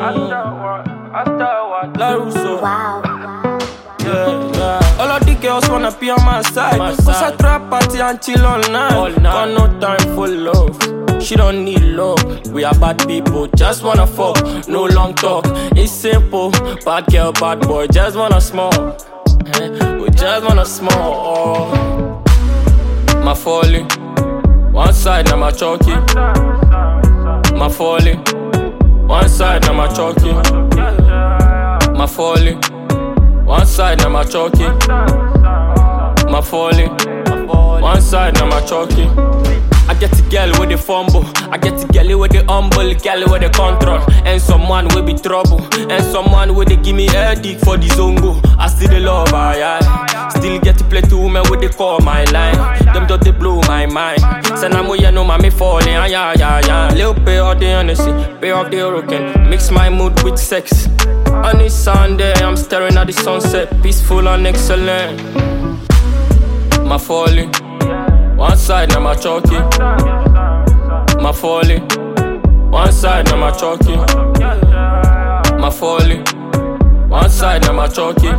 LaRusso. Wow. Yeah. All of the girls wanna be on my side. Cause I trap party and chill all night. Got no time for love. She don't need love. We are bad people, just wanna fuck. No long talk, it's simple. Bad girl, bad boy, just wanna smoke. We just wanna smoke. My folly, one side now my chalky. My folly, one side now my chalky. My folly, one side now my chalky. My folly, one side now my chalky. I get a girl with the fumble, I get a girl with the humble, girl with the control, and someone will be trouble, and someone will give me headache for the zongo. I still the love, I still get to play to women with the call my line. Them don't they blow my mind. Say now you know mommy falling, yeah. Little pay off the honesty, pay off the hurricane, mix my mood with sex. On this Sunday, I'm staring at the sunset, peaceful and excellent. My folly, one side now my chalky. My folly, one side now my chalky. My folly, one side now my chalky.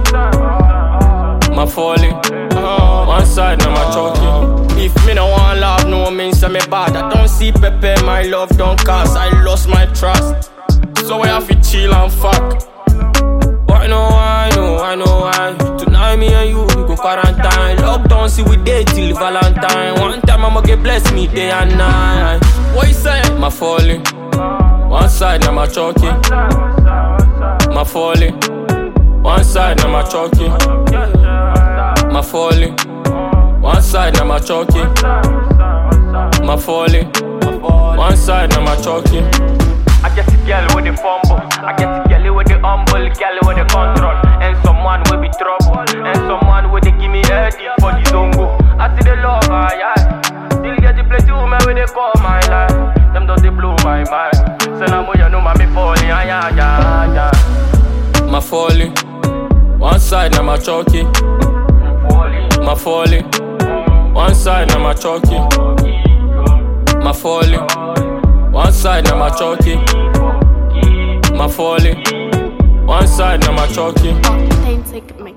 My folly, one side now my chalky. If me no want love, no means I'm bad. I don't see Pepe, my love don't cast. I lost my trust, so I have to chill and fuck. I know why. Tonight me and you, we go quarantine. Lockdown, see we day till Valentine. One time I'ma get bless me day and night. What you say? My folly, one side now my chalky. My folly, one side now my chalky. My folly, one side now my chalky. My folly, one side now my chalky. I get a girl with the fumble, I get a girl with the humble, girl with the control, and someone will be trouble, and someone will give me headache for the zongo. I see the love, still get to play to me when they call my life. Them don't they blow my mind. Say now you know mommy falling, yeah. My folly, one side now my chalky. My folly, one side now my chalky. My folly, one side now my chalky. My folly, one side now my chalky. Painting me.